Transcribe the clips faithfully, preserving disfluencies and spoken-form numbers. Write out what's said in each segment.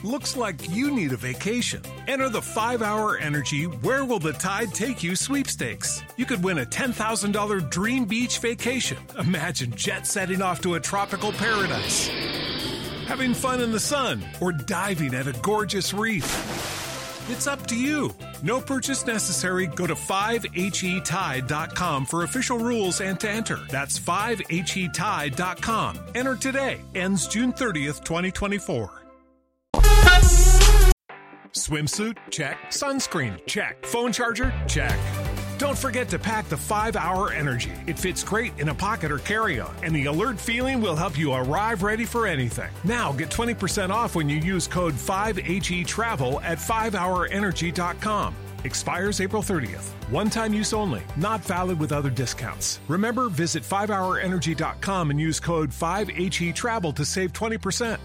Looks like you need a vacation. Enter the five hour Energy Where Will the Tide Take You sweepstakes. You could win a ten thousand dollars dream beach vacation. Imagine jet setting off to a tropical paradise, having fun in the sun, or diving at a gorgeous reef. It's up to you. No purchase necessary. Go to five H E tide dot com for official rules and to enter. That's five H E tide dot com. Enter today. Ends June thirtieth, twenty twenty-four. Swimsuit? Check. Sunscreen? Check. Phone charger? Check. Don't forget to pack the five hour Energy. It fits great in a pocket or carry-on, and the alert feeling will help you arrive ready for anything. Now get twenty percent off when you use code five H E travel at five hour energy dot com. Expires April thirtieth. One-time use only. Not valid with other discounts. Remember, visit five hour energy dot com and use code five H E travel to save twenty percent.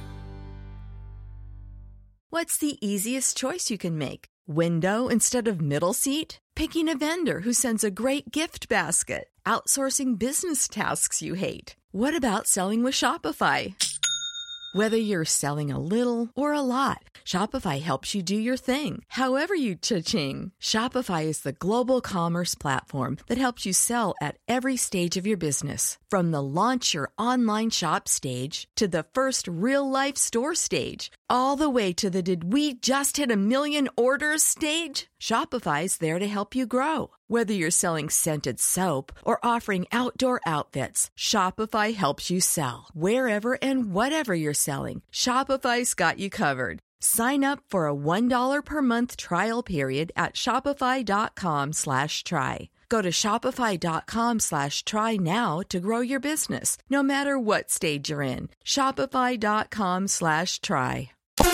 What's the easiest choice you can make? Window instead of middle seat? Picking a vendor who sends a great gift basket? Outsourcing business tasks you hate? What about selling with Shopify? Whether you're selling a little or a lot, Shopify helps you do your thing, however you cha-ching. Shopify is the global commerce platform that helps you sell at every stage of your business. From the launch your online shop stage to the first real-life store stage, all the way to the did we just hit a million orders stage. Shopify's there to help you grow. Whether you're selling scented soap or offering outdoor outfits, Shopify helps you sell. Wherever and whatever you're selling, Shopify's got you covered. Sign up for a one dollar per month trial period at shopify.com slash try. Go to shopify.com slash try now to grow your business, no matter what stage you're in. Shopify.com slash try.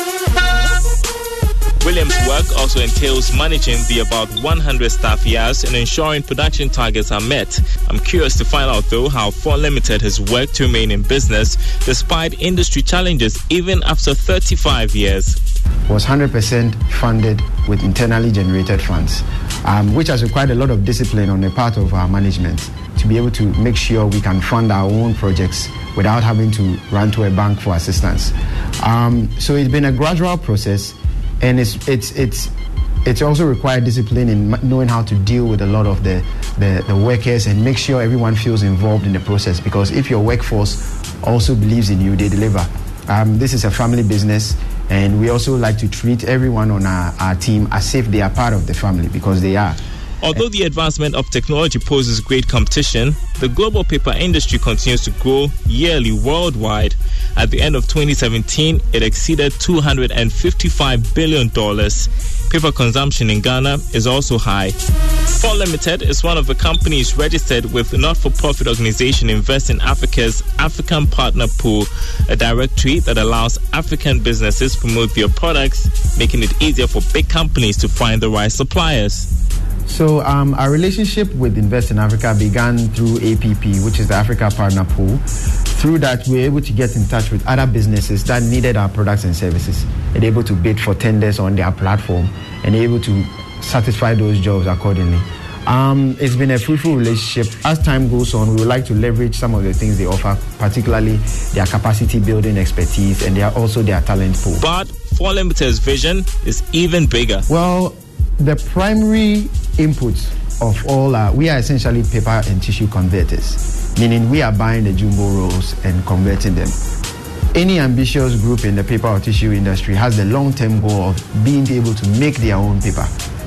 Williams' work also entails managing the about one hundred staff he has and ensuring production targets are met. I'm curious to find out, though, how Ford Limited has worked to remain in business despite industry challenges even after thirty-five years. Was one hundred percent funded with internally generated funds, um, which has required a lot of discipline on the part of our management to be able to make sure we can fund our own projects without having to run to a bank for assistance. Um, so it's been a gradual process. And it's it's it's it's also required discipline in knowing how to deal with a lot of the, the, the workers and make sure everyone feels involved in the process. Because if your workforce also believes in you, they deliver. Um, this is a family business, and we also like to treat everyone on our, our team as if they are part of the family, because they are. Although the advancement of technology poses great competition, the global paper industry continues to grow yearly worldwide. At the end of twenty seventeen, it exceeded two hundred fifty-five billion dollars. Paper consumption in Ghana is also high. Ford Limited is one of the companies registered with the not-for-profit organization Invest in Africa's African Partner Pool, a directory that allows African businesses to promote their products, making it easier for big companies to find the right suppliers. So um, our relationship with Invest in Africa began through A P P, which is the Africa Partner Pool. Through that, we were able to get in touch with other businesses that needed our products and services, and able to bid for tenders on their platform and able to satisfy those jobs accordingly. Um, it's been a fruitful relationship. As time goes on, we would like to leverage some of the things they offer, particularly their capacity building expertise and their, also their talent pool. But Ford Limited's vision is even bigger. Well, the primary inputs of all are, we are essentially paper and tissue converters, meaning we are buying the jumbo rolls and converting them. Any ambitious group in the paper or tissue industry has the long-term goal of being able to make their own paper.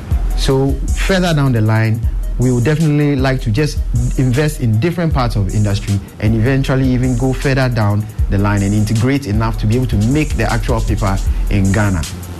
So further down the line, we would definitely like to just invest in different parts of industry and eventually even go further down the line and integrate enough to be able to make the actual paper in Ghana.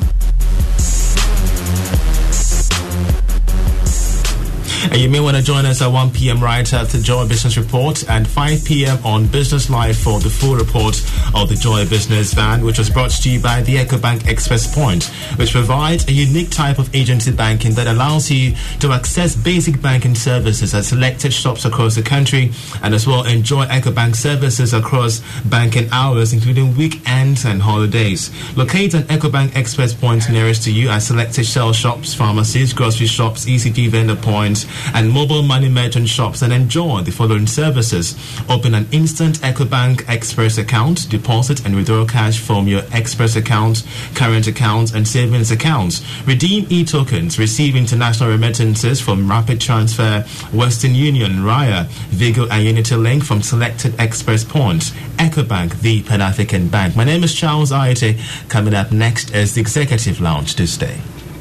And you may want to join us at one p.m. right after Joy Business Report and five p.m. on Business Live for the full report of the Joy Business Van, which was brought to you by the EcoBank Express Point, which provides a unique type of agency banking that allows you to access basic banking services at selected shops across the country, and as well enjoy EcoBank services across banking hours, including weekends and holidays. Locate an EcoBank Express Point nearest to you at selected Shell shops, pharmacies, grocery shops, E C G vendor points, and mobile money merchant shops and enjoy the following services. Open an instant EcoBank Express account, deposit and withdraw cash from your Express account, current accounts and savings accounts. Redeem e-tokens, receive international remittances from Rapid Transfer, Western Union, Raya, Vigo and Unity Link from selected Express points. EcoBank, the Pan-African Bank. My name is Charles Aite. Coming up next is the Executive Lounge this day.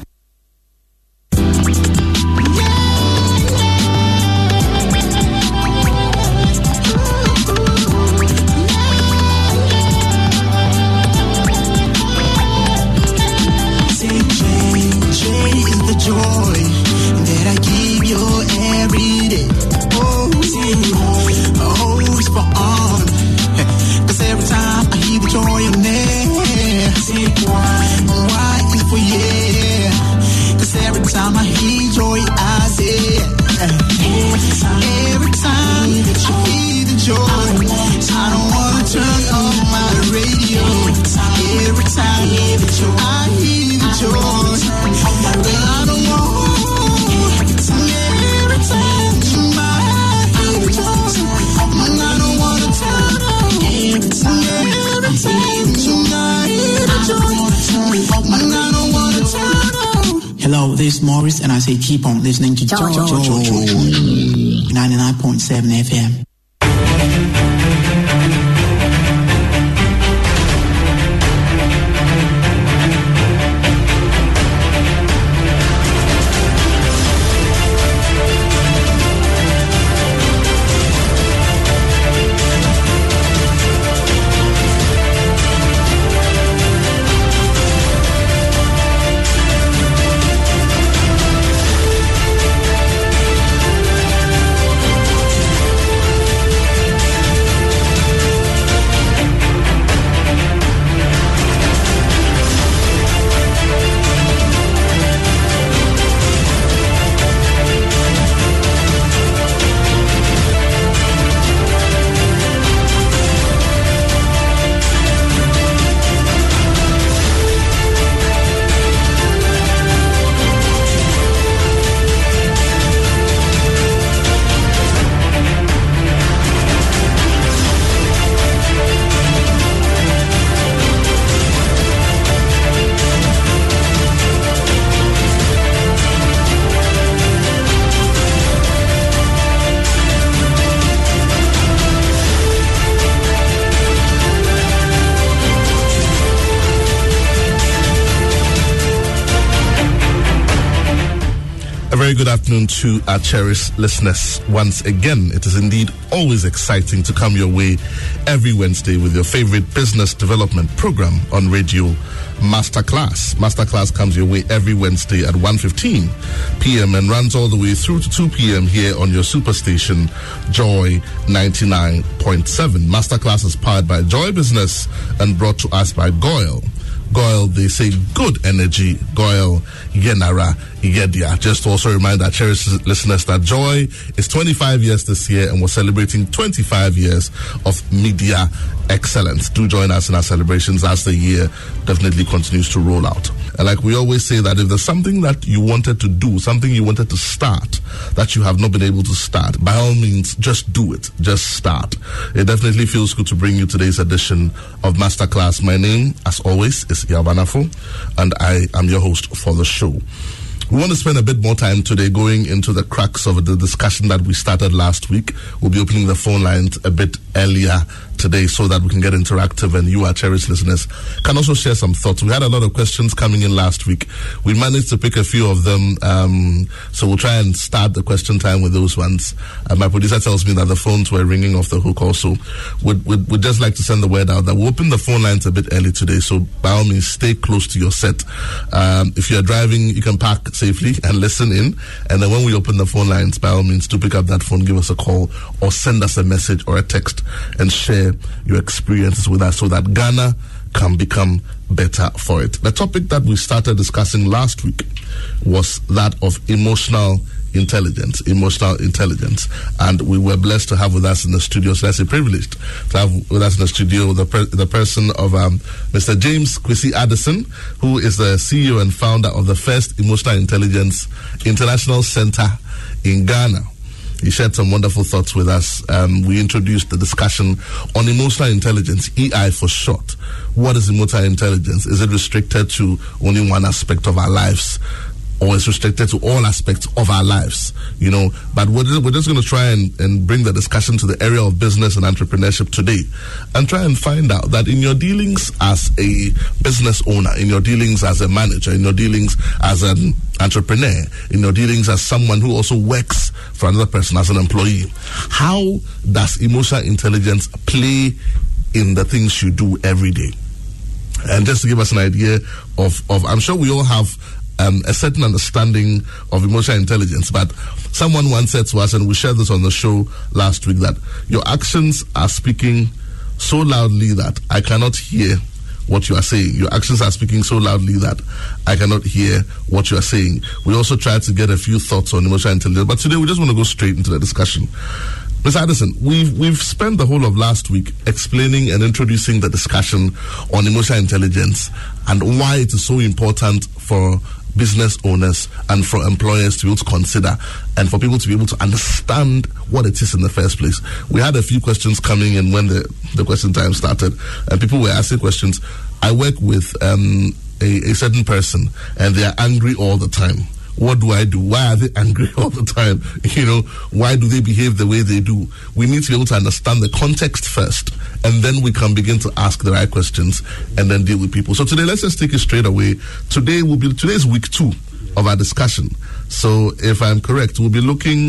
Hello, this is Morris, and I say keep on listening to Joy ninety-nine point seven F M. Very good afternoon to our cherished listeners. Once again, it is indeed always exciting to come your way every Wednesday with your favorite business development program on radio, Masterclass. Masterclass comes your way every Wednesday at one fifteen p.m. and runs all the way through to two p.m. here on your superstation, Joy ninety-nine point seven. Masterclass is powered by Joy Business and brought to us by Goyle. Goyle, they say good energy. Goyle, Yenara, Yedia. Just to also remind our cherished listeners that Joy is twenty-five years this year and we're celebrating twenty-five years of media excellence. Do join us in our celebrations as the year definitely continues to roll out. And like we always say, that if there's something that you wanted to do, something you wanted to start that you have not been able to start, by all means, just do it. Just start. It definitely feels good to bring you today's edition of Masterclass. My name, as always, is Yabanafo, and I am your host for the show. We want to spend a bit more time today going into the crux of the discussion that we started last week. We'll be opening the phone lines a bit earlier today so that we can get interactive and you, our cherished listeners, can also share some thoughts. We had a lot of questions coming in last week. We managed to pick a few of them, um, so we'll try and start the question time with those ones. Uh, my producer tells me that the phones were ringing off the hook also. We'd, we'd, we'd just like to send the word out that we'll open the phone lines a bit early today, so by all means, stay close to your set. Um, if you're driving, you can park safely and listen in, and then when we open the phone lines, by all means, do pick up that phone, give us a call, or send us a message or a text and share your experiences with us so that Ghana can become better for it. The topic that we started discussing last week was that of emotional intelligence, emotional intelligence. And we were blessed to have with us in the studio, so that's a privilege to have with us in the studio the, per- the person of um, Mister James Kwesi Addison, who is the C E O and founder of the first Emotional Intelligence International Center in Ghana. He shared some wonderful thoughts with us. Um, we introduced the discussion on emotional intelligence, E I for short. What is emotional intelligence? Is it restricted to only one aspect of our lives? Or it's restricted to all aspects of our lives, you know. But we're just, we're just going to try and, and bring the discussion to the area of business and entrepreneurship today, and try and find out that in your dealings as a business owner, in your dealings as a manager, in your dealings as an entrepreneur, in your dealings as someone who also works for another person as an employee, how does emotional intelligence play in the things you do every day? And just to give us an idea of, of I'm sure we all have Um, a certain understanding of emotional intelligence, but someone once said to us, and we shared this on the show last week, that your actions are speaking so loudly that I cannot hear what you are saying. Your actions are speaking so loudly that I cannot hear what you are saying. We also tried to get a few thoughts on emotional intelligence, but today we just want to go straight into the discussion. Mister Addison, we've we've spent the whole of last week explaining and introducing the discussion on emotional intelligence and why it is so important for business owners and for employers to be able to consider, and for people to be able to understand what it is in the first place. We had a few questions coming in when the, the question time started, and people were asking questions. I work with um, a, a certain person, and they are angry all the time. What do I do? Why are they angry all the time? You know, why do they behave the way they do? We need to be able to understand the context first, and then we can begin to ask the right questions and then deal with people. So today, let's just take it straight away. Today will be today is week two of our discussion. So if I'm correct, we'll be looking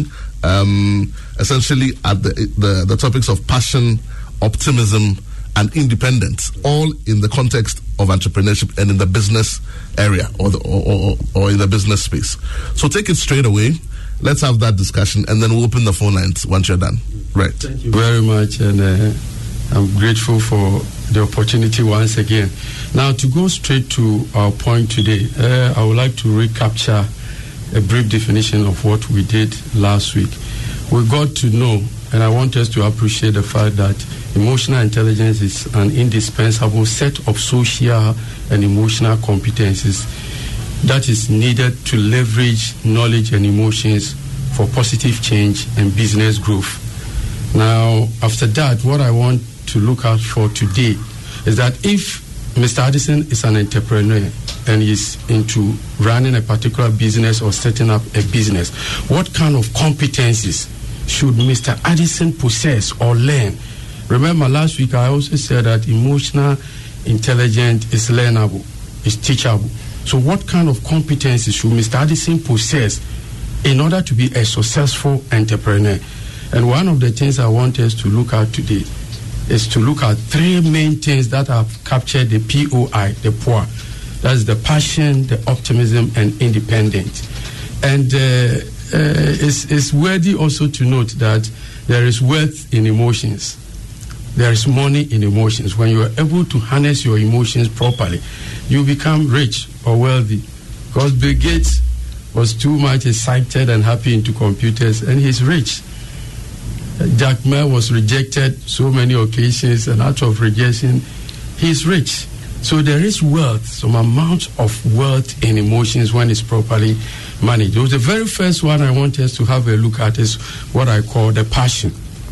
um, essentially at the, the the topics of passion, optimism, and independence, all in the context of entrepreneurship and in the business area or, the, or, or, or in the business space. So take it straight away. Let's have that discussion, and then we'll open the phone lines once you're done. Right. Thank you very much, and uh, I'm grateful for the opportunity once again. Now, to go straight to our point today, uh, I would like to recapture a brief definition of what we did last week. We got to know, and I want us to appreciate the fact that emotional intelligence is an indispensable set of social and emotional competencies that is needed to leverage knowledge and emotions for positive change and business growth. Now, after that, what I want to look out for today is that if Mister Addison is an entrepreneur and is into running a particular business or setting up a business, what kind of competencies should Mister Addison possess or learn? Remember, last week I also said that emotional intelligence is learnable, is teachable. So what kind of competencies should Mister Addison possess in order to be a successful entrepreneur? And one of the things I want us to look at today is to look at three main things that have captured the P O I, the P O I. That's the passion, the optimism, and independence. And uh, uh, it's, it's worthy also to note that there is wealth in emotions. There is money in emotions. When you are able to harness your emotions properly, you become rich or wealthy. Because Bill Gates was too much excited and happy into computers, and he's rich. Jack Ma was rejected so many occasions, and out of rejection, he's rich. So there is wealth, some amount of wealth in emotions when it's properly managed. So the very first one I want us to have a look at is what I call the passion.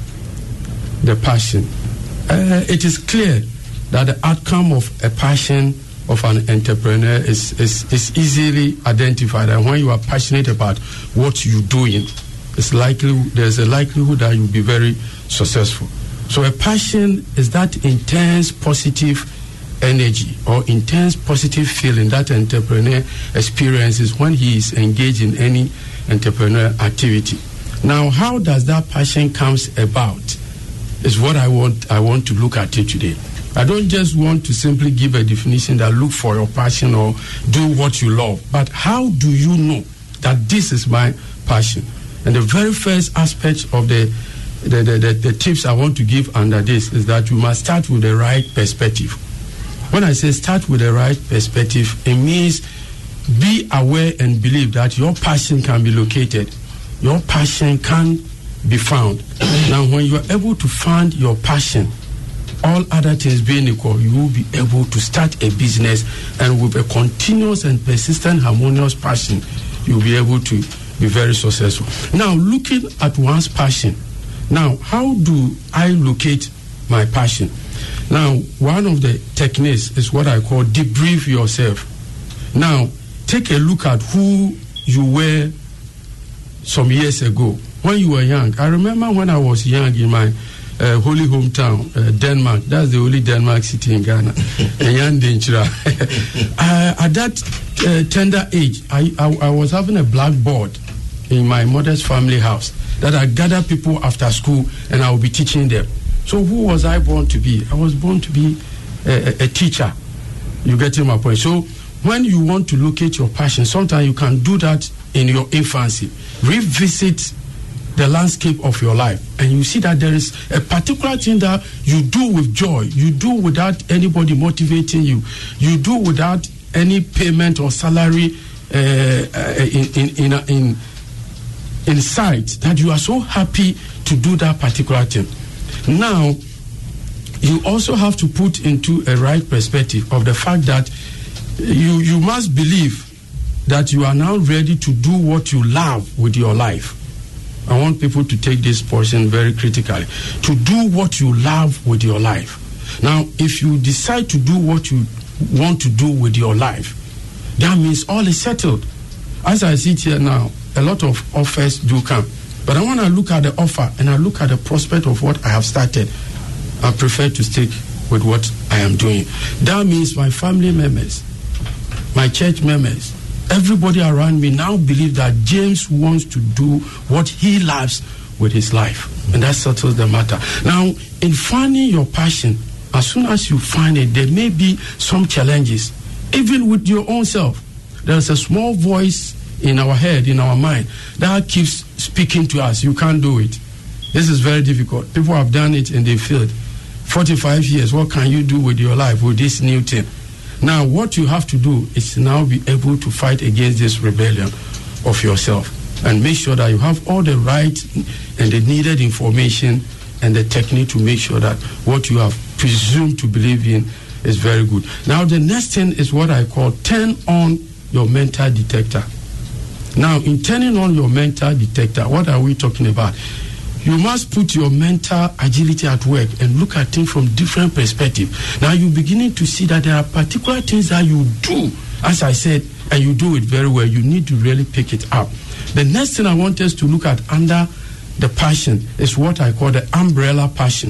The passion. Uh, it is clear that the outcome of a passion of an entrepreneur is, is, is easily identified. And when you are passionate about what you're doing, it's likely there's a likelihood that you'll be very successful. So a passion is that intense positive energy or intense positive feeling that an entrepreneur experiences when he is engaged in any entrepreneur activity. Now, how does that passion comes about is what I want I want to look at it today. I don't just want to simply give a definition that look for your passion or do what you love, but how do you know that this is my passion? And the very first aspect of the the, the, the the tips I want to give under this is that you must start with the right perspective. When I say start with the right perspective, it means be aware and believe that your passion can be located your passion can be found. Now, when you are able to find your passion, all other things being equal, you will be able to start a business, and with a continuous and persistent, harmonious passion, you'll be able to be very successful. Now, looking at one's passion, now, how do I locate my passion? Now, one of the techniques is what I call debrief yourself. Now, take a look at who you were some years ago when you were young. I remember when I was young in my uh, holy hometown, uh, Denmark. That's the only Denmark city in Ghana. uh, at that uh, tender age, I, I, I was having a blackboard in my mother's family house that I gather people after school and I will be teaching them. So who was I born to be? I was born to be a, a, a teacher. You get my point? So when you want to locate your passion, sometimes you can do that in your infancy. Revisit the landscape of your life, and you see that there is a particular thing that you do with joy, you do without anybody motivating you, you do without any payment or salary uh, in, in, in, in, in sight, that you are so happy to do that particular thing. Now, you also have to put into a right perspective of the fact that you, you must believe that you are now ready to do what you love with your life. I want people to take this portion very critically. To do what you love with your life. Now, if you decide to do what you want to do with your life, that means all is settled. As I sit here now, a lot of offers do come. But I want to look at the offer and I look at the prospect of what I have started. I prefer to stick with what I am doing. That means my family members, my church members, everybody around me now believe that James wants to do what he loves with his life. And that settles the matter. Now, in finding your passion, as soon as you find it, there may be some challenges. Even with your own self, there's a small voice in our head, in our mind, that keeps speaking to us. You can't do it. This is very difficult. People have done it and they failed. forty-five years, what can you do with your life with this new thing? Now, what you have to do is now be able to fight against this rebellion of yourself and make sure that you have all the right and the needed information and the technique to make sure that what you have presumed to believe in is very good. Now, the next thing is what I call turn on your mental detector. Now, in turning on your mental detector, what are we talking about? You must put your mental agility at work and look at things from different perspectives. Now you're beginning to see that there are particular things that you do, as I said, and you do it very well. You need to really pick it up. The next thing I want us to look at under the passion is what I call the umbrella passion.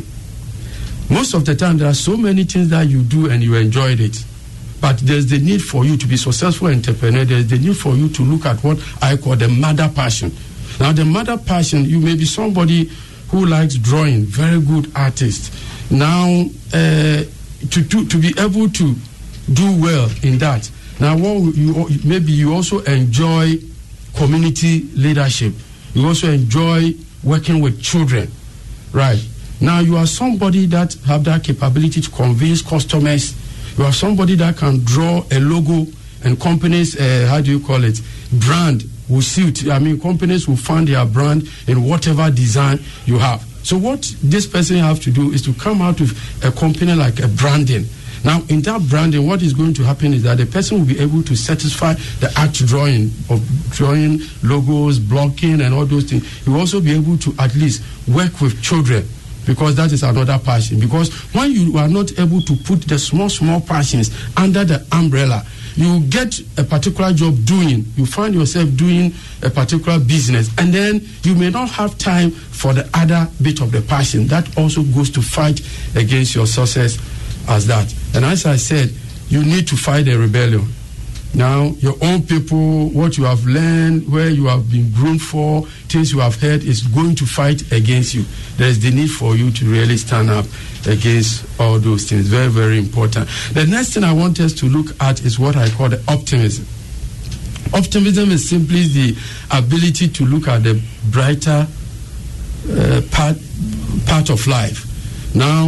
Most of the time, there are so many things that you do and you enjoyed it. But there's the need for you to be successful entrepreneur. There's the need for you to look at what I call the mother passion. Now, the mother passion, you may be somebody who likes drawing, very good artist. Now, uh, to, to to be able to do well in that. Now, what you, maybe you also enjoy community leadership. You also enjoy working with children, right? Now, you are somebody that have that capability to convince customers. You are somebody that can draw a logo, and companies, uh, how do you call it, brand will suit. I mean, companies will find their brand in whatever design you have. So what this person have to do is to come out with a company like a branding. Now, in that branding, what is going to happen is that the person will be able to satisfy the art drawing of drawing logos, blocking, and all those things. You will also be able to at least work with children, because that is another passion. Because when you are not able to put the small, small passions under the umbrella, you get a particular job doing, you find yourself doing a particular business, and then you may not have time for the other bit of the passion. That also goes to fight against your success as that. And as I said, you need to fight the rebellion. Now, your own people, what you have learned, where you have been groomed for, things you have heard, is going to fight against you. There is the need for you to really stand up against all those things. Very, very important. The next thing I want us to look at is what I call the optimism. Optimism is simply the ability to look at the brighter uh, part, part of life. Now,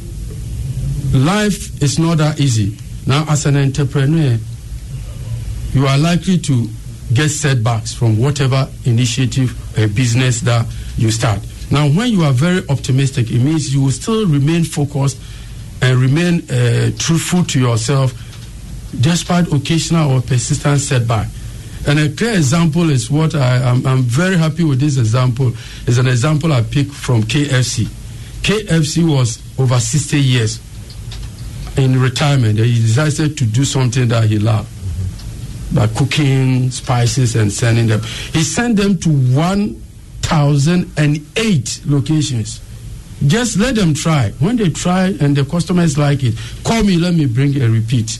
life is not that easy. Now, as an entrepreneur, you are likely to get setbacks from whatever initiative or business that you start. Now, when you are very optimistic, it means you will still remain focused and remain uh, truthful to yourself despite occasional or persistent setback. And a clear example is what I am I'm very happy with. This example is an example I picked from K F C. K F C was over sixty years in retirement. He decided to do something that he loved, by cooking spices and sending them. He sent them to one thousand eight locations. Just let them try. When they try and the customers like it, call me, let me bring a repeat.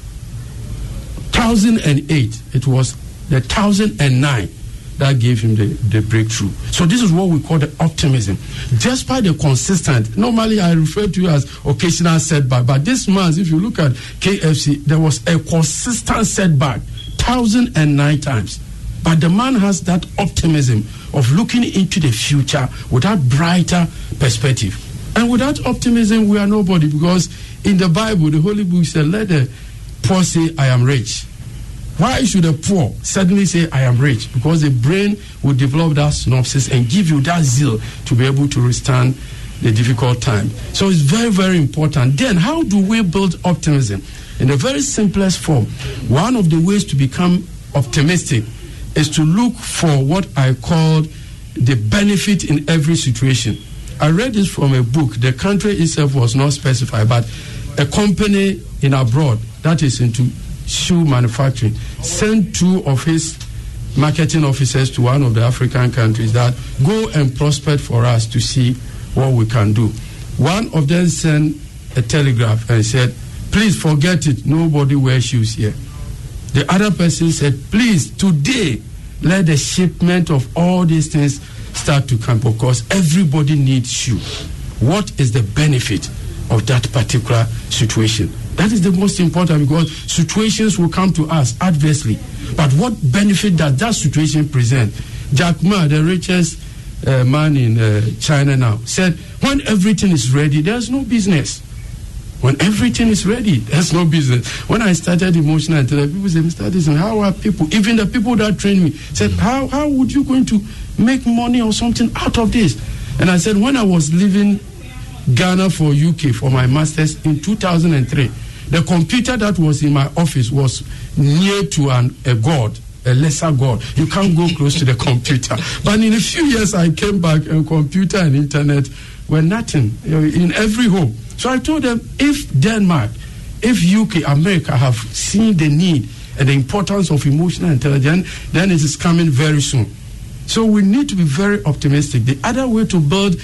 one thousand eight. It was the one thousand nine that gave him the, the breakthrough. So this is what we call the optimism. Despite the consistent, normally I refer to it as occasional setback, but this month, if you look at K F C, there was a consistent setback, one thousand nine times. But the man has that optimism of looking into the future with that brighter perspective. And without optimism, we are nobody, because in the Bible, the Holy Book said, let the poor say, I am rich. Why should the poor suddenly say, I am rich? Because the brain will develop that synopsis and give you that zeal to be able to withstand the difficult time. So it's very, very important. Then, how do we build optimism? In the very simplest form, one of the ways to become optimistic is to look for what I call the benefit in every situation. I read this from a book. The country itself was not specified, but a company in abroad that is into shoe manufacturing sent two of his marketing officers to one of the African countries that go and prospect for us to see what we can do. One of them sent a telegraph and said, please forget it, nobody wears shoes here. The other person said, please, today, let the shipment of all these things start to come, because everybody needs shoes. What is the benefit of that particular situation? That is the most important, because situations will come to us adversely. But what benefit does that situation present? Jack Ma, the richest uh, man in uh, China now, said, when everything is ready, there's no business. When everything is ready, there's no business. When I started Emotional Intelligence, people said, Mister Addison, how are people? Even the people that trained me said, how, how would you going to make money or something out of this? And I said, when I was leaving Ghana for U K for my master's in two thousand three, the computer that was in my office was near to an, a god, a lesser god. You can't go close to the computer. But in a few years, I came back, and computer and internet were nothing in every home. So I told them, if Denmark, if U K, America have seen the need and the importance of emotional intelligence, then it is coming very soon. So we need to be very optimistic. The other way to build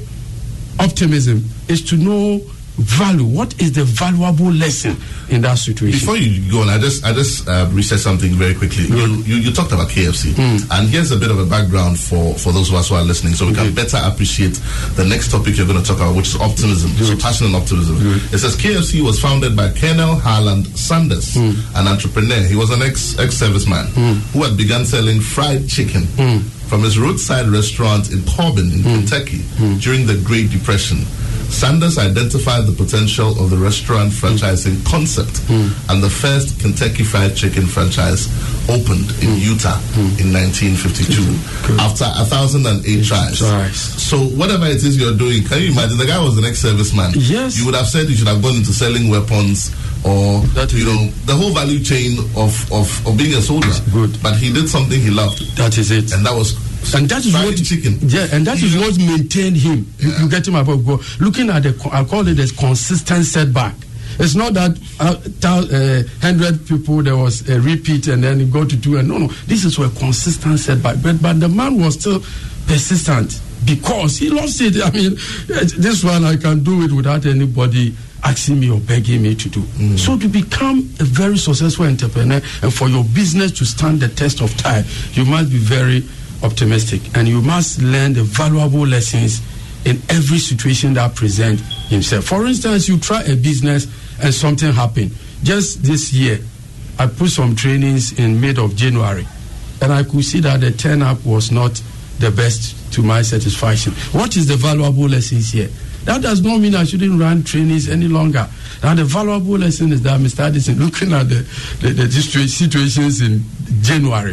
optimism is to know value. What is the valuable lesson in that situation? Before you go on, I just I just uh, researched something very quickly. You, you you talked about K F C, mm. and here's a bit of a background for, for those of us who are listening, so we okay. can better appreciate the next topic you're going to talk about, which is optimism. Good. So passion and optimism. Good. It says K F C was founded by Colonel Harland Sanders, mm. an entrepreneur. He was an ex ex serviceman mm. who had begun selling fried chicken mm. from his roadside restaurant in Corbin in mm. Kentucky mm. during the Great Depression. Sanders identified the potential of the restaurant franchising mm. concept, mm. and the first Kentucky Fried Chicken franchise opened in mm. Utah mm. in nineteen fifty-two Good. After one thousand eight tries. So whatever it is you're doing, can you imagine? The guy was an ex-serviceman. Yes. You would have said you should have gone into selling weapons or, that is you know, it. the whole value chain of, of, of being a soldier. Good. But he did something he loved. That is it. And that was And that is what chicken. Yeah, and that is what maintained him. You, yeah. you get him about go looking at the I call it a consistent setback. It's not that uh, uh, hundred people there was a repeat and then it got to two and no no. This is a consistent setback. But but the man was still persistent because he lost it. I mean, this one I can do it without anybody asking me or begging me to do. Mm. So to become a very successful entrepreneur and for your business to stand the test of time, you must be very optimistic, and you must learn the valuable lessons in every situation that presents himself. For instance, you try a business and something happened. Just this year, I put some trainings in mid of January, and I could see that the turn-up was not the best to my satisfaction. What is the valuable lessons here? That does not mean I shouldn't run trainings any longer. Now, the valuable lesson is that Mister Addison, looking at the, the, the situations in January,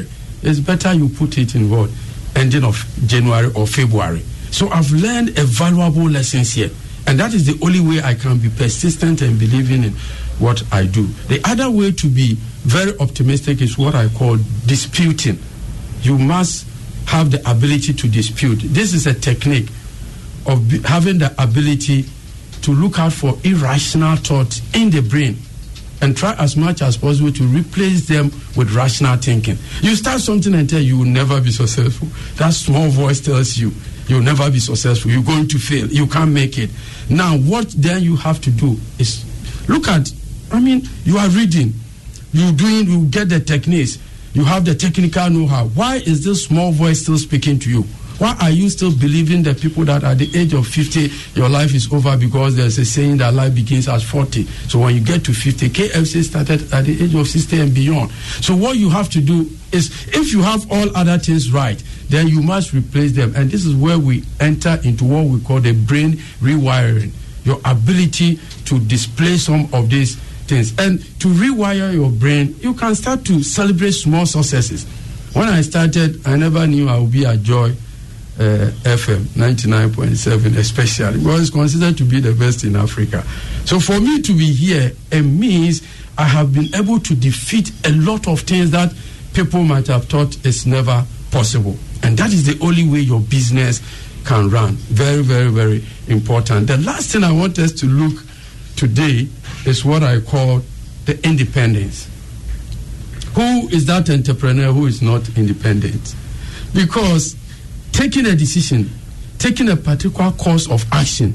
it's better you put it in what? Ending of January or February. So I've learned a valuable lessons here. And that is the only way I can be persistent and believing in what I do. The other way to be very optimistic is what I call disputing. You must have the ability to dispute. This is a technique of be, having the ability to look out for irrational thoughts in the brain and try as much as possible to replace them with rational thinking. You start something and tell you will never be successful. That small voice tells you you'll never be successful. You're going to fail. You can't make it. Now, what then you have to do is look at, I mean, you are reading, you're doing, you get the techniques, you have the technical know-how. Why is this small voice still speaking to you? Why are you still believing that people that at the age of fifty, your life is over because there's a saying that life begins at forty. So when you get to fifty, K F C started at the age of sixty and beyond. So what you have to do is, if you have all other things right, then you must replace them. And this is where we enter into what we call the brain rewiring, your ability to display some of these things. And to rewire your brain, you can start to celebrate small successes. When I started, I never knew I would be at Joy uh, F M ninety-nine point seven, especially because it's considered to be the best in Africa. So for me to be here, it means I have been able to defeat a lot of things that people might have thought is never possible. And that is the only way your business can run. Very, very, very important. The last thing I want us to look today is what I call the independence. Who is that entrepreneur who is not independent? Because taking a decision, taking a particular course of action,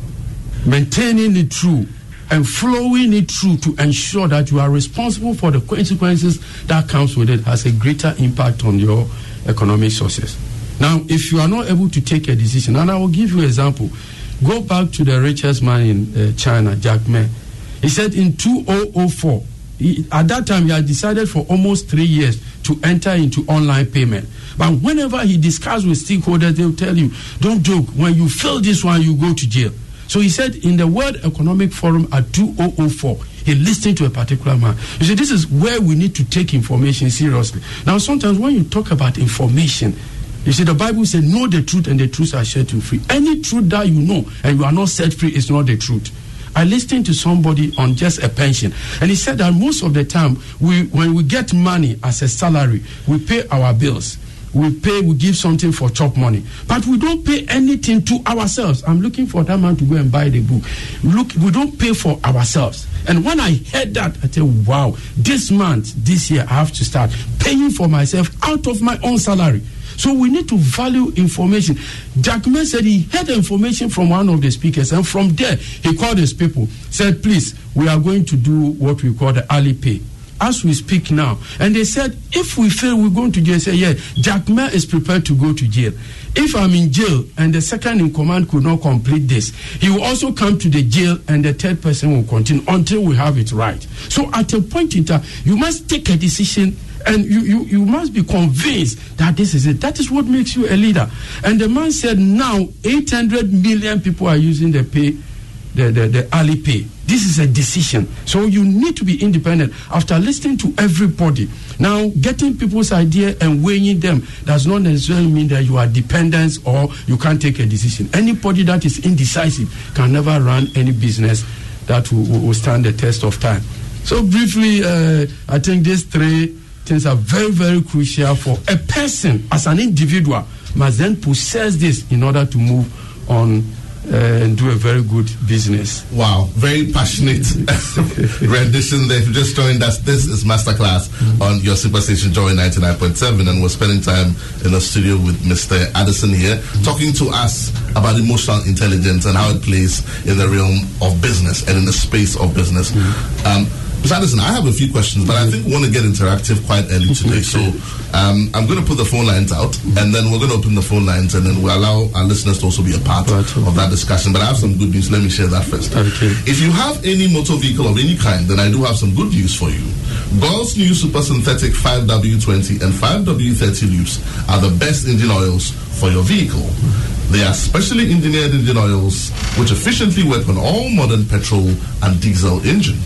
maintaining it through, and flowing it through to ensure that you are responsible for the consequences that comes with it has a greater impact on your economic success. Now, if you are not able to take a decision, and I will give you an example. Go back to the richest man in uh, China, Jack Ma. He said in two thousand four, he, at that time he had decided for almost three years to enter into online payment. But whenever he discussed with stakeholders, they will tell you, don't joke, when you fail this one, you go to jail. So he said in the World Economic Forum at two thousand four, he listened to a particular man. You see, this is where we need to take information seriously. Now, sometimes when you talk about information, you see, the Bible says, know the truth and the truth shall set you free. Any truth that you know and you are not set free is not the truth. I listened to somebody on just a pension, and he said that most of the time, we when we get money as a salary, we pay our bills. We pay, we give something for chop money. But we don't pay anything to ourselves. I'm looking for that man to go and buy the book. Look, we don't pay for ourselves. And when I heard that, I said, wow, this month, this year, I have to start paying for myself out of my own salary. So we need to value information. Jack Ma said he had information from one of the speakers, and from there, he called his people, said, please, we are going to do what we call the early pay. As we speak now. And they said, if we fail, we're going to jail. Say, yeah, Jack Ma is prepared to go to jail. If I'm in jail and the second in command could not complete this, he will also come to the jail and the third person will continue until we have it right. So at a point in time, you must take a decision and you, you, you must be convinced that this is it. That is what makes you a leader. And the man said, now eight hundred million people are using the pay, the, the, the early pay. This is a decision. So you need to be independent. After listening to everybody, now getting people's idea and weighing them does not necessarily mean that you are dependent or you can't take a decision. Anybody that is indecisive can never run any business that will, will stand the test of time. So briefly, uh, I think these three things are very, very crucial for a person as an individual must then possess this in order to move on Uh, and do a very good business. Wow, very passionate rendition there. If you just joined us, this is Masterclass mm-hmm. on your Superstation Joy ninety-nine point seven, and we're spending time in the studio with Mister Addison here, mm-hmm. talking to us about emotional intelligence and how it plays in the realm of business and in the space of business. Mm-hmm. Um, Mister Addison, I have a few questions, but I think we want to get interactive quite early today. So um, I'm going to put the phone lines out, and then we're going to open the phone lines, and then we'll allow our listeners to also be a part of that discussion. But I have some good news. Let me share that first. Okay. If you have any motor vehicle of any kind, then I do have some good news for you. Gold's new Super Synthetic five W twenty and five W thirty lubes are the best engine oils for your vehicle. They are specially engineered engine oils which efficiently work on all modern petrol and diesel engines.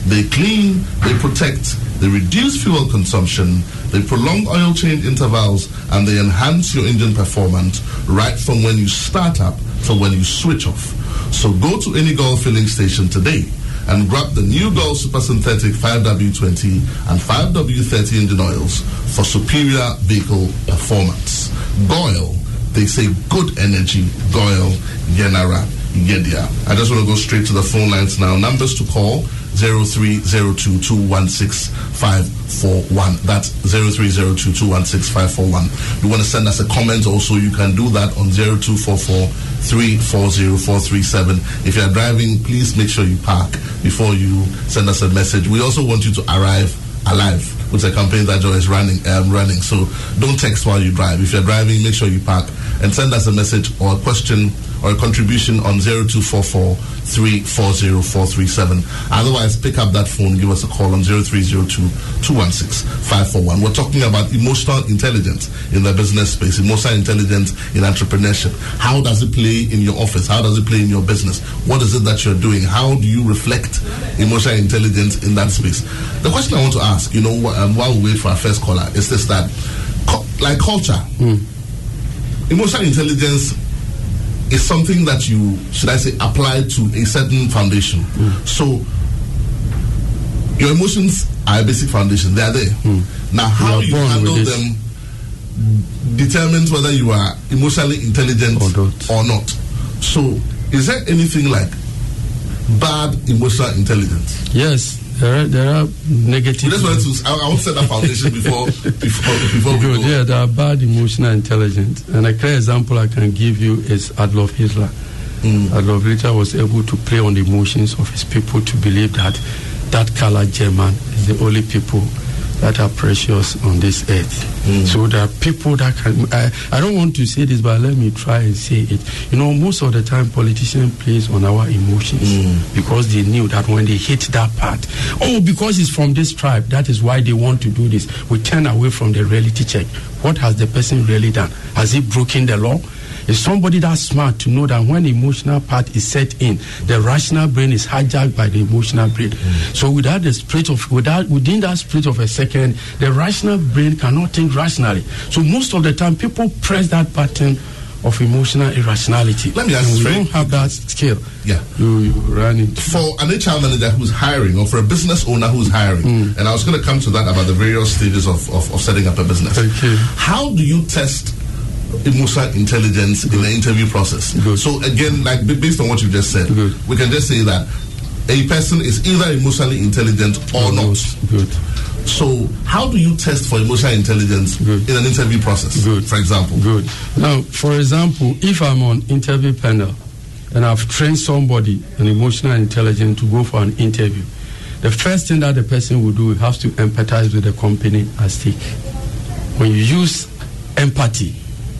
They clean, they protect, they reduce fuel consumption, they prolong oil change intervals, and they enhance your engine performance right from when you start up to when you switch off. So go to any Gulf filling station today and grab the new Gulf Super Synthetic five W twenty and five W thirty engine oils for superior vehicle performance. Goil, they say good energy. Goil, Yenara, Yedia. I just want to go straight to the phone lines now. Numbers to call: zero three zero two two one six five four one. That's zero three zero two two one six five four one. You want to send us a comment also, you can do that on zero two four four three four zero four three seven. If you're driving, please make sure you park before you send us a message. We also want you to arrive alive, which is a campaign that Joy is running, um, running. So don't text while you drive. If you're driving, make sure you park and send us a message or a question or a contribution on zero two four four three four zero four three seven. Otherwise, pick up that phone, give us a call on zero three zero two two one six five four one. We're talking about emotional intelligence in the business space, emotional intelligence in entrepreneurship. How does it play in your office? How does it play in your business? What is it that you're doing? How do you reflect emotional intelligence in that space? The question I want to ask, you know, um, while we wait for our first caller, is this: that, like culture, mm. emotional intelligence is something that you, should I say, apply to a certain foundation. Mm. So your emotions are a basic foundation. They are there. Mm. Now, how you, you handle them determines whether you are emotionally intelligent or not. or not. So, is there anything like bad emotional intelligence? Yes. There are, there are negative. We just wanted to, I, I want to set that foundation before before, before we go. Yeah, there are bad emotional intelligence. And a clear example I can give you is Adolf Hitler. Mm. Adolf Hitler was able to play on the emotions of his people to believe that that colored German is the only people that are precious on this earth. Mm. So there are people that can, I, I don't want to say this, but let me try and say it. You know, most of the time politicians plays on our emotions mm. because they knew that when they hit that part, oh, because it's from this tribe, that is why they want to do this. We turn away from the reality check. What has the person really done? Has he broken the law? Is somebody that smart to know that when the emotional part is set in, the rational brain is hijacked by the emotional brain. Mm. So without the split of, without within that split of a second, the rational brain cannot think rationally. So most of the time, people press that button of emotional irrationality. Let me ask you, we don't have that skill. Yeah, you, you run into for an H R manager who's hiring, or for a business owner who's hiring, mm. and I was going to come to that about the various stages of, of, of setting up a business. Okay. How do you test emotional intelligence Good. in the interview process? Good. So again, like based on what you just said, Good. we can just say that a person is either emotionally intelligent or Good. not. Good. So how do you test for emotional intelligence Good. in an interview process? Good. For example. Good. Now, for example, if I'm on interview panel and I've trained somebody an emotional intelligence to go for an interview, the first thing that the person will do is have to empathize with the company at stake. When you use empathy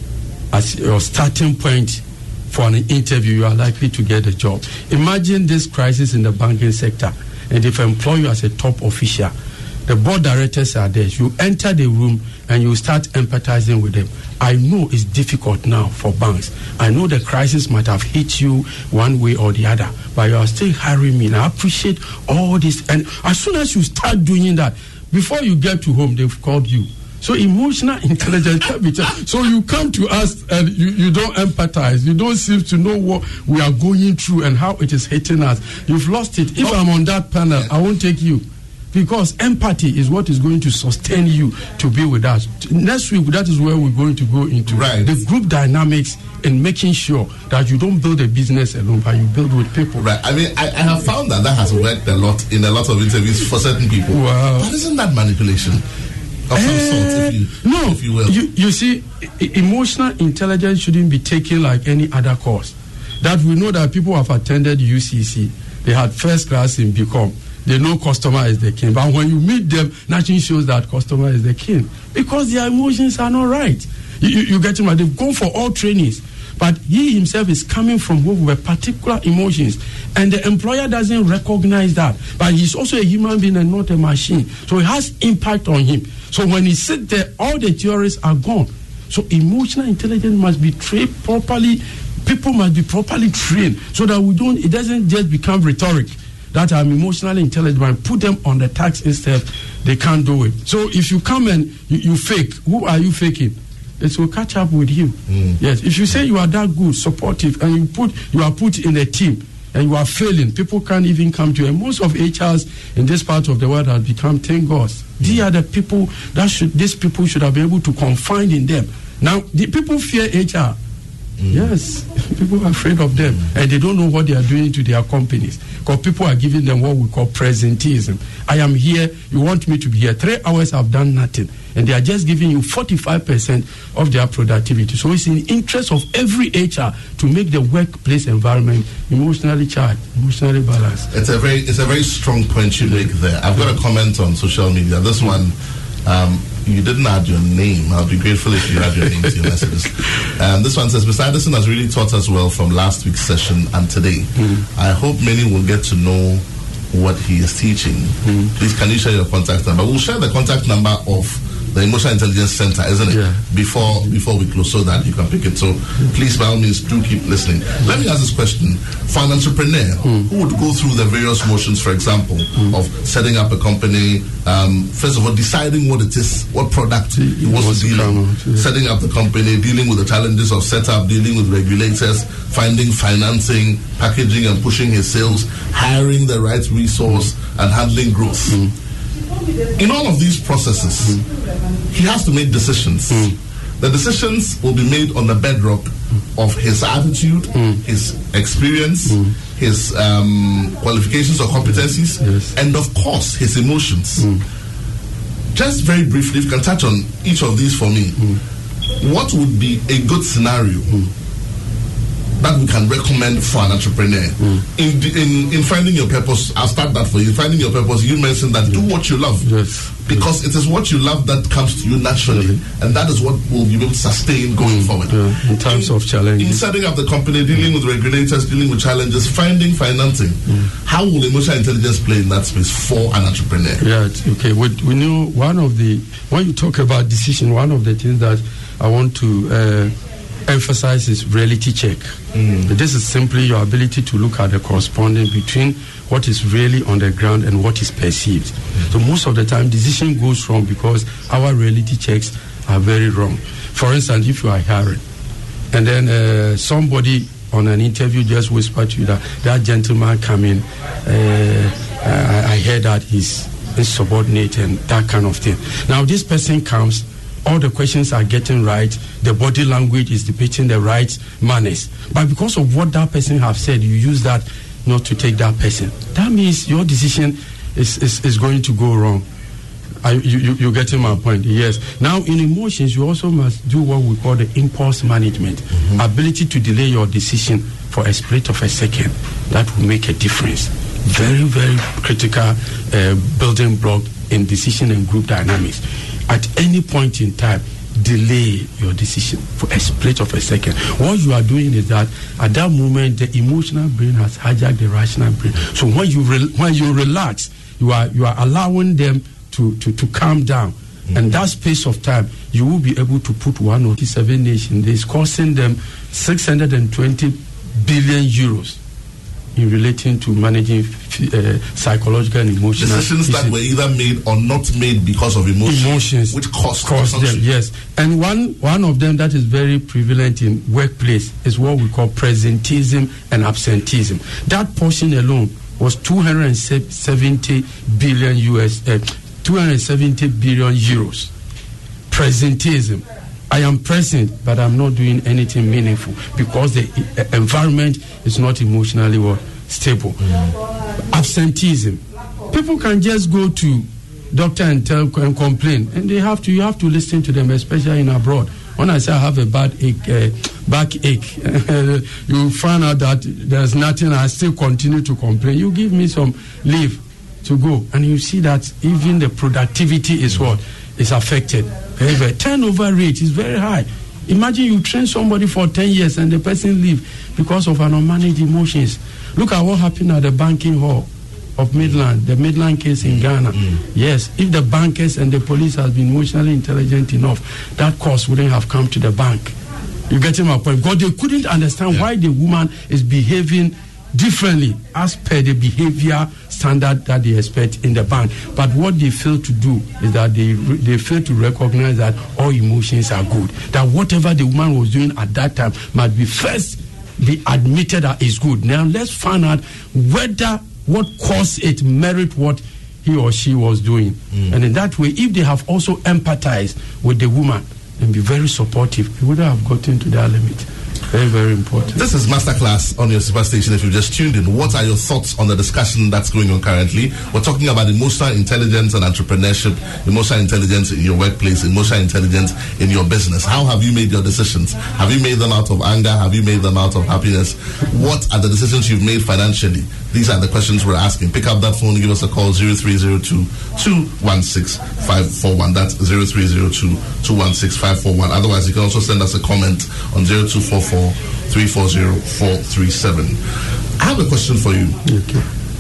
as your starting point for an interview, you are likely to get a job. Imagine this crisis in the banking sector, and if I employ you as a top official, the board directors are there. You enter the room and you start empathizing with them. I know it's difficult now for banks. I know the crisis might have hit you one way or the other, but you are still hiring me. And I appreciate all this. And as soon as you start doing that, before you get to home, they've called you. So emotional intelligence can be taught. So you come to us and you, you don't empathize. You don't seem to know what we are going through and how it is hitting us. You've lost it. If oh. I'm on that panel, I won't take you. Because empathy is what is going to sustain you to be with us. Next week, that is where we're going to go into right. the group dynamics and making sure that you don't build a business alone, but you build with people. Right. I mean, I, I have found that that has worked a lot in a lot of interviews for certain people. Wow. But isn't that manipulation? Of some uh, sort, if you, no, if you will. You, you see, emotional intelligence shouldn't be taken like any other course. That we know that people have attended U C C, they had first class in B Com, they know customer is the king. But when you meet them, nothing shows that customer is the king because their emotions are not right. You, you, you get him, they've gone for all trainings, but he himself is coming from with particular emotions, and the employer doesn't recognize that. But he's also a human being and not a machine, so it has impact on him. So when he sits there, all the theories are gone. So emotional intelligence must be trained properly. People must be properly trained so that we don't. It doesn't just become rhetoric. that are emotionally intelligent and put them on the tax instead, they can't do it. So if you come and you, you fake, who are you faking? It will catch up with you. Mm. Yes. If you say you are that good, supportive, and you put you are put in a team and you are failing, people can't even come to you. And most of H Rs in this part of the world have become ten gods. Mm. These are the people that should these people should have been able to confide in them. Now the people fear H R. Mm. Yes, people are afraid of them, mm. and they don't know what they are doing to their companies because people are giving them what we call presenteeism. I am here, you want me to be here. Three hours I've done nothing, and they are just giving you forty-five percent of their productivity. So it's in the interest of every H R to make the workplace environment emotionally charged, emotionally balanced. It's a very, it's a very strong point you make there. I've got a comment on social media. This one. Um, You didn't add your name. I'll be grateful if you add your name to your messages. Um, this one says, Mister Addison has really taught us well from last week's session and today. Mm. I hope many will get to know what he is teaching. Mm. Please, can you share your contact number? We'll share the contact number of the Emotional Intelligence Center, isn't it? Yeah. Before before we close so that you can pick it. So please, by all means, do keep listening. Mm. Let me ask this question. For an entrepreneur mm. who would go through the various motions, for example, mm. of setting up a company, um, first of all, deciding what it is, what product he wants to deal with, yeah. setting up the company, dealing with the challenges of setup, dealing with regulators, finding financing, packaging and pushing his sales, hiring the right resource, and handling growth. Mm. In all of these processes, mm. he has to make decisions. Mm. The decisions will be made on the bedrock of his attitude, mm. his experience, mm. his um, qualifications or competencies, yes. and of course, his emotions. Mm. Just very briefly, if you can touch on each of these for me, mm. what would be a good scenario mm. that we can recommend for an entrepreneur mm. in, in in finding your purpose? I'll start that for you. Finding your purpose, you mentioned that mm. do what you love, yes. because yes. it is what you love that comes to you naturally, mm. and that is what will be able to sustain going mm. forward. Yeah. In terms in, of challenges, in setting up the company, dealing mm. with regulators, dealing with challenges, finding financing, mm. how will emotional intelligence play in that space for an entrepreneur? Yeah, okay. We, we know one of the when you talk about decision, one of the things that I want to uh, emphasize is reality check. Mm. This is simply your ability to look at the correspondence between what is really on the ground and what is perceived. Mm. So most of the time, decision goes wrong because our reality checks are very wrong. For instance, if you are hiring, and then uh, somebody on an interview just whispered to you that that gentleman come in, uh, I, I heard that he's insubordinate and that kind of thing. Now this person comes, all the questions are getting right, the body language is depicting the right manners. But because of what that person have said, you use that not to take that person. That means your decision is, is, is going to go wrong. I, you, you, you're getting my point, yes. Now, in emotions, you also must do what we call the impulse management. Mm-hmm. Ability to delay your decision for a split of a second. That will make a difference. Very, very critical uh, building block in decision and group dynamics. At any point in time, delay your decision for a split of a second. What you are doing is that at that moment, the emotional brain has hijacked the rational brain. So when you re- when you relax, you are you are allowing them to, to, to calm down. Mm-hmm. And that space of time, you will be able to put one or seven nations. It's costing them six hundred twenty billion euros in relating to managing uh, psychological and emotional decisions issues that were either made or not made because of emotions, emotions which cost, cost them. Yes, and one one of them that is very prevalent in workplace is what we call presenteeism and absenteeism. That portion alone was two hundred seventy billion U S, uh, two hundred seventy billion euros. Presenteeism. I am present, but I'm not doing anything meaningful because the uh, environment is not emotionally well, stable. Mm. Absenteeism. People can just go to doctor and tell and complain, and they have to. You have to listen to them, especially in abroad. When I say I have a bad ache, uh, backache, you find out that there's nothing. I still continue to complain. You give me some leave to go, and you see that even the productivity is what is affected. The turnover rate is very high. Imagine you train somebody for ten years and the person leave because of an unmanaged emotions. Look at what happened at the banking hall of Midland, the Midland case in Ghana. Mm-hmm. Yes, if the bankers and the police had been emotionally intelligent enough, that cost wouldn't have come to the bank. You get my point? Because they couldn't understand yeah. why the woman is behaving differently as per the behavior standard that they expect in the bank. But what they fail to do is that they they fail to recognize that all emotions are good. That whatever the woman was doing at that time must be first be admitted that is good. Now let's find out whether what caused it merit what he or she was doing. Mm. And in that way, if they have also empathized with the woman and be very supportive, they would have gotten to their limit. Very, very important. This is Masterclass on your Superstation. If you've just tuned in, what are your thoughts on the discussion that's going on currently? We're talking about emotional intelligence and entrepreneurship, emotional intelligence in your workplace, emotional intelligence in your business. How have you made your decisions? Have you made them out of anger? Have you made them out of happiness? What are the decisions you've made financially? These are the questions we're asking. Pick up that phone and give us a call, zero three zero two, two one six, five four one. That's zero three zero two, two one six, five four one. Otherwise, you can also send us a comment on zero two four four, three four zero, four three seven. I have a question for you. Okay.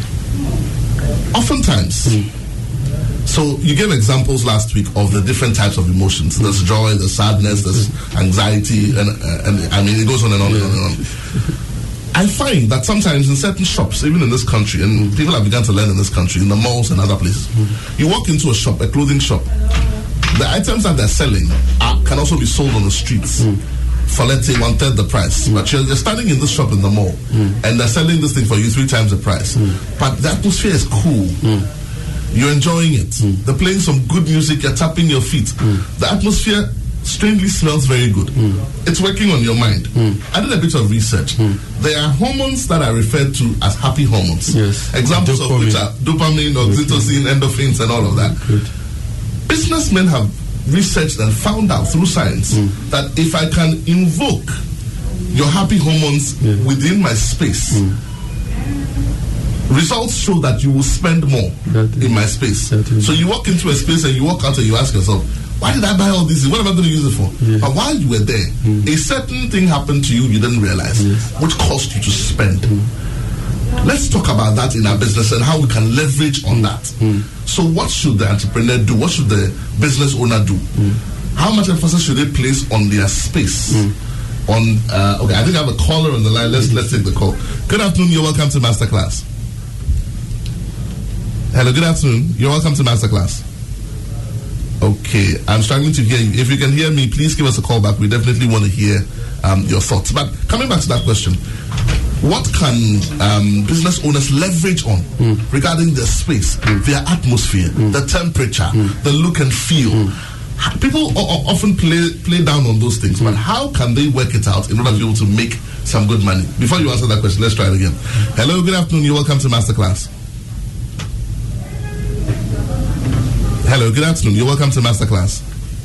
Oftentimes, mm. so you gave examples last week of the different types of emotions. Mm. There's joy, there's sadness, there's anxiety, and, uh, and I mean, it goes on and on yeah. and on and on. I find that sometimes in certain shops, even in this country, and mm. people have begun to learn in this country, in the malls and other places, mm. you walk into a shop, a clothing shop, the items that they're selling are, can also be sold on the streets. Mm. For let's say one third the price, mm. but you're, you're standing in this shop in the mall, mm. and they're selling this thing for you three times the price. Mm. But the atmosphere is cool. Mm. You're enjoying it. Mm. They're playing some good music. You're tapping your feet. Mm. The atmosphere strangely smells very good. Mm. It's working on your mind. Mm. I did a bit of research. Mm. There are hormones that are referred to as happy hormones. Yes. Examples dopamine. Of which are dopamine, oxytocin, endorphins, and all of that. Good. Businessmen have researched and found out through science mm. that if I can invoke your happy hormones yeah. within my space, mm. results show that you will spend more in my space. So you walk into a space and you walk out and you ask yourself, why did I buy all this? What am I going to use it for? Yeah. But while you were there, mm. a certain thing happened to you you didn't realize, yes. which caused you to spend. Mm. Let's talk about that in our business and how we can leverage on that. Mm. So what should the entrepreneur do? What should the business owner do? Mm. How much emphasis should they place on their space? Mm. On uh, okay, I think I have a caller on the line. Let's mm. let's take the call. Good afternoon. You're welcome to Masterclass. Hello. Good afternoon. You're welcome to Masterclass. Okay, I'm struggling to hear you. If you can hear me, please give us a call back. We definitely want to hear um, your thoughts. But coming back to that question, what can um, business owners leverage on mm. regarding their space, mm. their atmosphere, mm. the temperature, mm. the look and feel? Mm. People o- often play play down on those things, mm. but how can they work it out in order to be able to make some good money? Before you answer that question, let's try it again. Mm. Hello, good afternoon. You're welcome to Masterclass. Hello, good afternoon. You're welcome to Masterclass.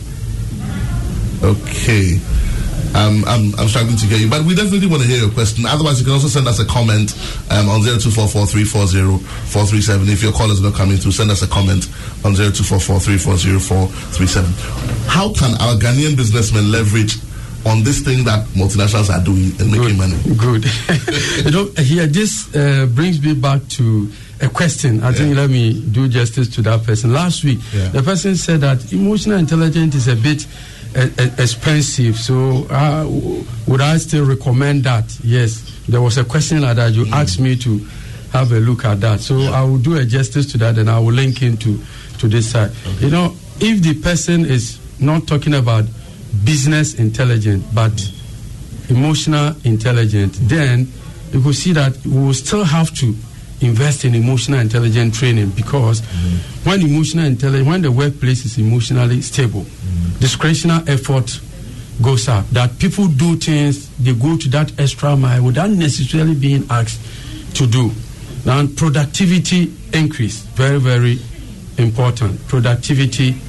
Okay. Um, I'm, I'm struggling to hear you, but we definitely want to hear your question. Otherwise, you can also send us a comment um, on zero two four four, three four zero, four three seven. If your call is not coming through, send us a comment on zero two four four, three four zero, four three seven. How can our Ghanaian businessmen leverage on this thing that multinationals are doing and making Good. money? Good. You know, here, this uh, brings me back to a question. I yeah. think let me do justice to that person. Last week, yeah. the person said that emotional intelligence is a bit uh, uh, expensive. So, uh, would I still recommend that? Yes. There was a question like that. You mm. asked me to have a look at that. So, yeah. I will do a justice to that, and I will link into to this side. Okay. You know, if the person is not talking about business intelligence, but emotional intelligence, then you will see that we will still have to invest in emotional intelligence training, because mm-hmm. when emotional intelligence, when the workplace is emotionally stable, mm-hmm. discretional effort goes up. That people do things, they go to that extra mile without necessarily being asked to do. Now, productivity increase, very, very important. Productivity,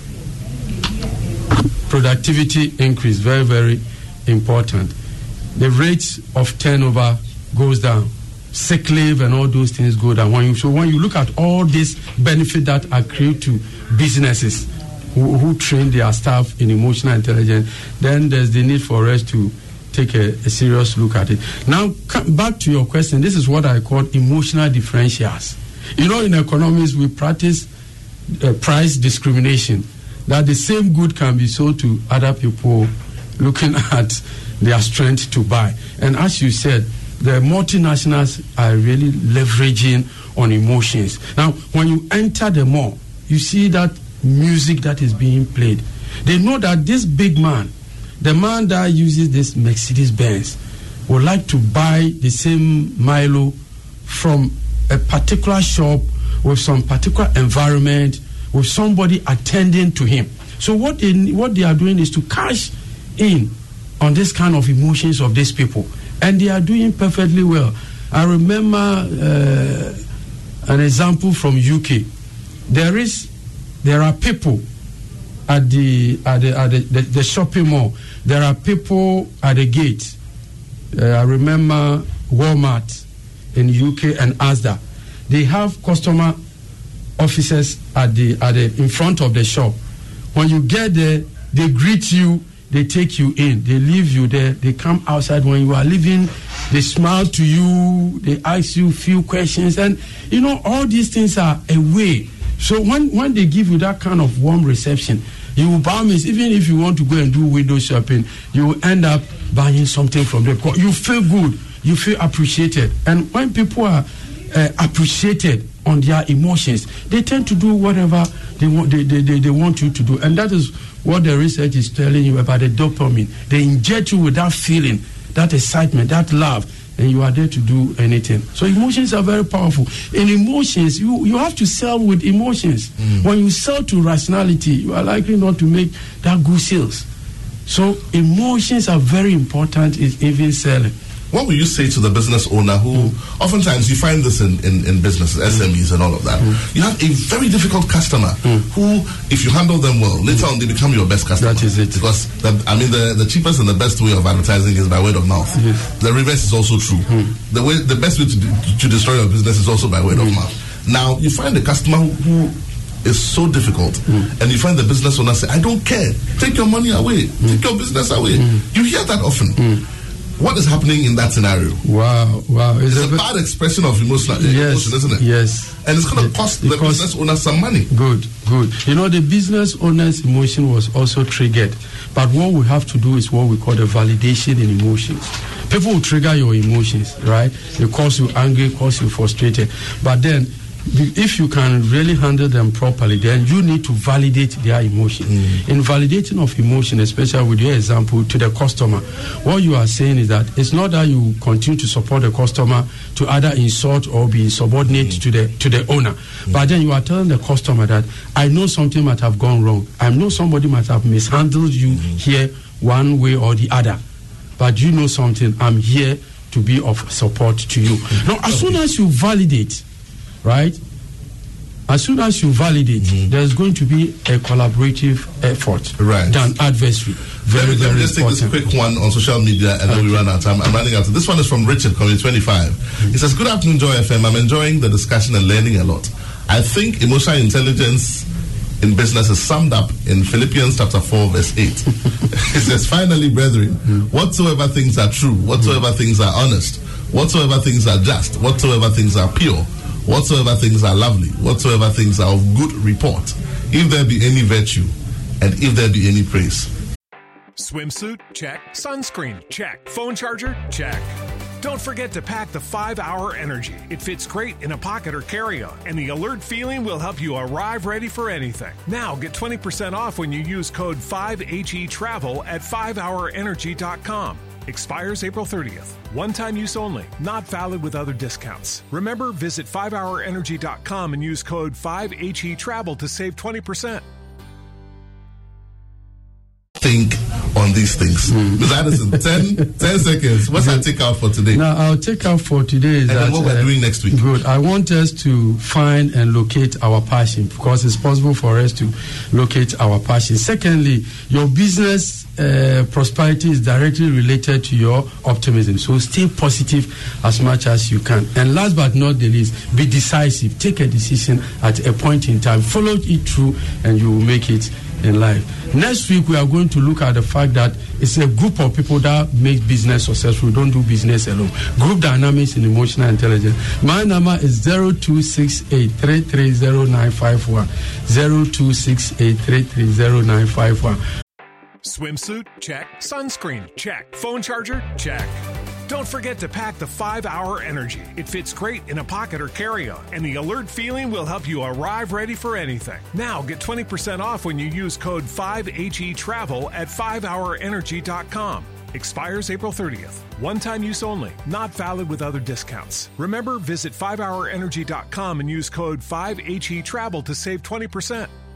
productivity increase, very, very important. The rate of turnover goes down. Sick leave and all those things go down. When you, so when you look at all these benefits that accrue to businesses who, who train their staff in emotional intelligence, then there's the need for us to take a, a serious look at it. Now, come back to your question. This is what I call emotional differentials. You know, in economics, we practice uh, price discrimination, that the same good can be sold to other people looking at their strength to buy. And as you said, the multinationals are really leveraging on emotions. Now, when you enter the mall, you see that music that is being played. They know that this big man, the man that uses this Mercedes-Benz, would like to buy the same Milo from a particular shop with some particular environment, with somebody attending to him. So what they what they are doing is to cash in on this kind of emotions of these people, and they are doing perfectly well. I remember uh, an example from U K. There is there are people at the at the at the, the, the shopping mall. There are people at the gate. Uh, I remember Walmart in U K and Asda. They have customer officers at the at the in front of the shop. When you get there, they greet you, they take you in, they leave you there, they come outside. When you are leaving, they smile to you, they ask you a few questions, and you know all these things are a way. So when, when they give you that kind of warm reception, you will promise, even if you want to go and do window shopping, you will end up buying something from them. You feel good, you feel appreciated, and when people are uh, appreciated on their emotions, they tend to do whatever they want they, they, they, they want you to do. And that is what the research is telling you about the dopamine. They inject you with that feeling, that excitement, that love, and you are there to do anything. So emotions are very powerful. In emotions, you, you have to sell with emotions. Mm. When you sell to rationality, you are likely not to make that good sales. So emotions are very important in even selling. What will you say to the business owner who, mm. oftentimes you find this in, in, in businesses, S M Es and all of that, mm. you have a very difficult customer mm. who, if you handle them well, later mm. on they become your best customer. That is it. Because, the, I mean, the, the cheapest and the best way of advertising is by word of mouth. Yes. The reverse is also true. Mm. The way, the best way to, to destroy your business is also by word mm. of mouth. Now, you find a customer who, who is so difficult, mm. and you find the business owner say, I don't care, take your money away, mm. take your business away. Mm. You hear that often. Mm. What is happening in that scenario? Wow, wow. It's, it's a, a bad expression of emotional, yes, emotion, isn't it? Yes. And it's going to cost the business owner some money. Good, good. You know, the business owner's emotion was also triggered. But what we have to do is what we call the validation in emotions. People will trigger your emotions, right? They cause you angry, cause you frustrated. But then, if you can really handle them properly, then you need to validate their emotion. Mm. In validating of emotion, especially with your example to the customer, what you are saying is that it's not that you continue to support the customer to either insult or be subordinate mm. to the to the owner, mm. but then you are telling the customer that I know something might have gone wrong. I know somebody might have mishandled you mm. here one way or the other, but you know something. I'm here to be of support to you. Mm. Now, as soon as you validate, right? As soon as you validate, mm-hmm. there's going to be a collaborative effort right. than adversary. Very, Let me very just important. take this quick one on social media and then okay. we run out of time. I'm running out. This one is from Richard, coming twenty-five. Mm-hmm. He says, good afternoon, Joy F M. I'm enjoying the discussion and learning a lot. I think emotional intelligence in business is summed up in Philippians chapter four, verse eight. It says, finally, brethren, mm-hmm. whatsoever things are true, whatsoever mm-hmm. things are honest, whatsoever things are just, whatsoever things are pure, whatsoever things are lovely, whatsoever things are of good report, if there be any virtue, and if there be any praise. Swimsuit? Check. Sunscreen? Check. Phone charger? Check. Don't forget to pack the five hour Energy. It fits great in a pocket or carry-on, and the alert feeling will help you arrive ready for anything. Now get twenty percent off when you use code five H E Travel at five hour energy dot com. Expires April thirtieth. One-time use only. Not valid with other discounts. Remember, visit five hour energy dot com and use code five H E Travel to save twenty percent. Think on these things. Mm. Mister Addison, ten, ten seconds. What's our take out for today? Now, our take out for today is and that, then what we're uh, doing next week. Good. I want us to find and locate our passion, because it's possible for us to locate our passion. Secondly, your business uh, prosperity is directly related to your optimism. So stay positive as much as you can. And last but not the least, be decisive. Take a decision at a point in time. Follow it through and you will make it in life. Next week, we are going to look at the fact that it's a group of people that make business successful. Don't do business alone. Group dynamics and emotional intelligence. My number is zero two six eight, three three zero nine five one. zero two six eight, three three zero nine five one. Swimsuit? Check. Sunscreen? Check. Phone charger? Check. Don't forget to pack the five hour Energy. It fits great in a pocket or carry-on, and the alert feeling will help you arrive ready for anything. Now get twenty percent off when you use code five H E Travel at five hour energy dot com. Expires April thirtieth. One-time use only. Not valid with other discounts. Remember, visit five hour energy dot com and use code five H E Travel to save twenty percent.